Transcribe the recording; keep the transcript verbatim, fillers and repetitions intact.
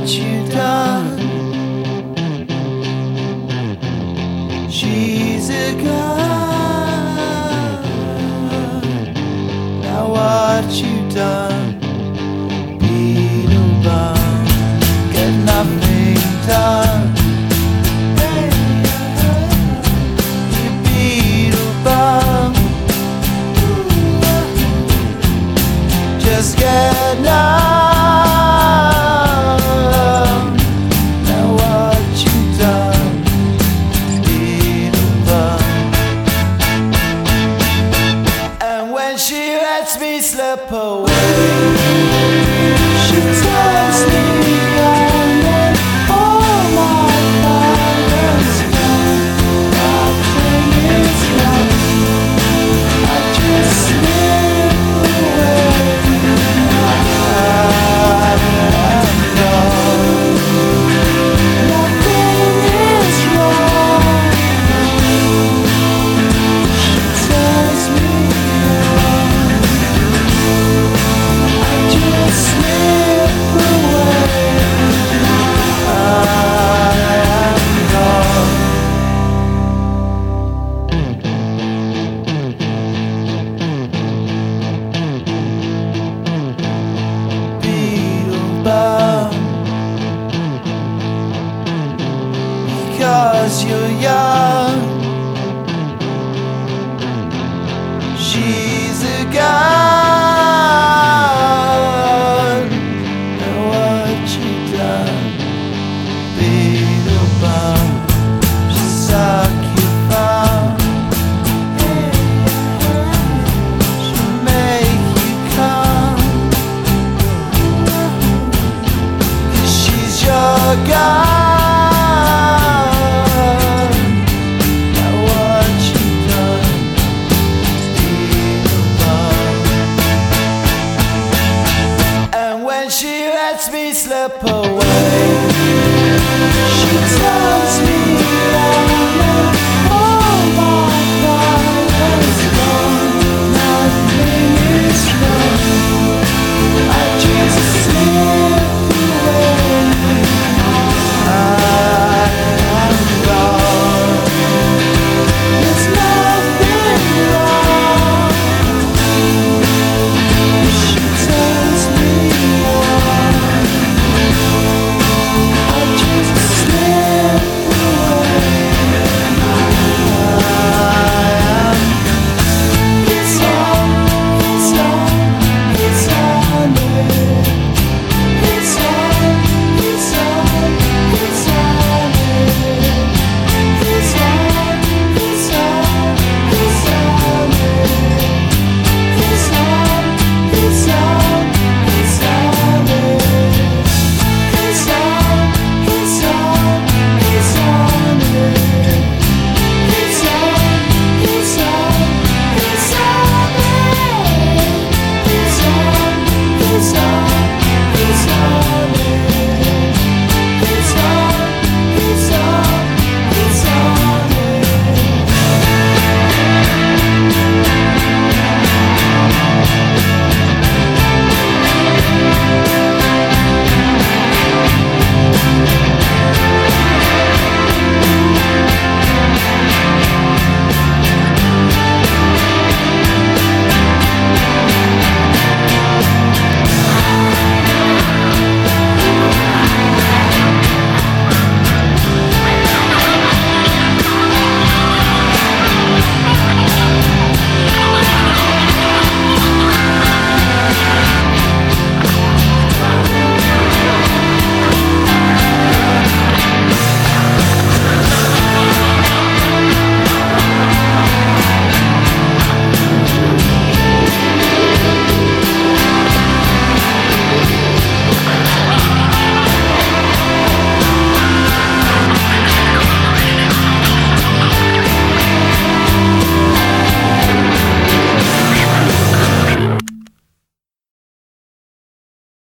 what you done. She's a gun. Now what you done? Beetlebum, get nothing done. You Beetlebum, just get numb. Now what you done? Beetlebum. And when she lets me slip away, she tells me I'm in all my violence. Nothing is right. I just slip away. I am gone. Nothing is wrong. She tells me I just slip away. I am gone. Beetlebum, because you're young. She's a gun. And what you done? Beetlebum, she suck you fun. She'll make you come. 'Cause she's your gun. Now what you done? Beetlebum. And when she lets me slip away,